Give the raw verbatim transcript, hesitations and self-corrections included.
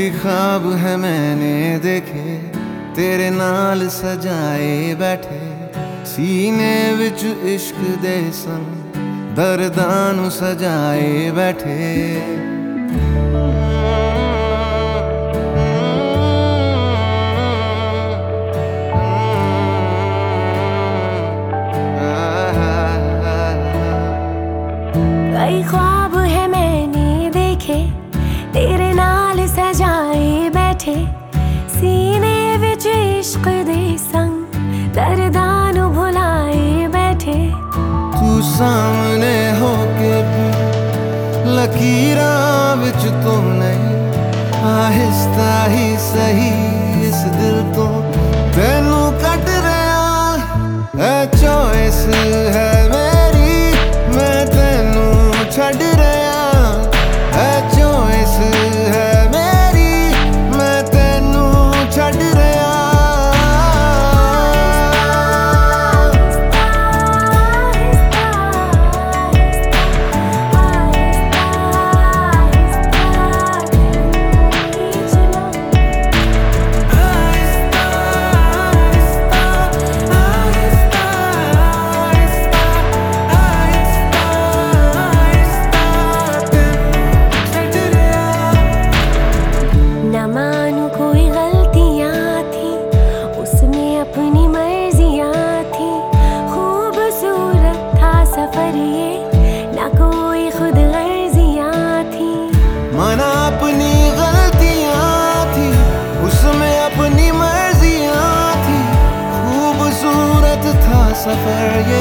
कई ख्वाब है मैंने देखे तेरे नाल सजाए बैठे सीने विच इश्क दे संग दर्दां सजाए बैठे। कई ख्वाब है मैंने देखे तेरे नाल सजाए बैठे सीने विच इश्क दे संग दर्दां भुलाए बैठे। तू सामने होके भी लकीरां विच तो नहीं आहिस्ता ही सही इस दिल तो तेनू कट रहा है चॉइस है मेरी मैं तेनू छड़ रहा है चॉइस है मेरी मैं तेनू छड़ रहा। सफर ये ना कोई खुद गर्जियाँ थी मना अपनी गलतियाँ थी उसमें अपनी मर्जियाँ थी खूबसूरत था सफर ये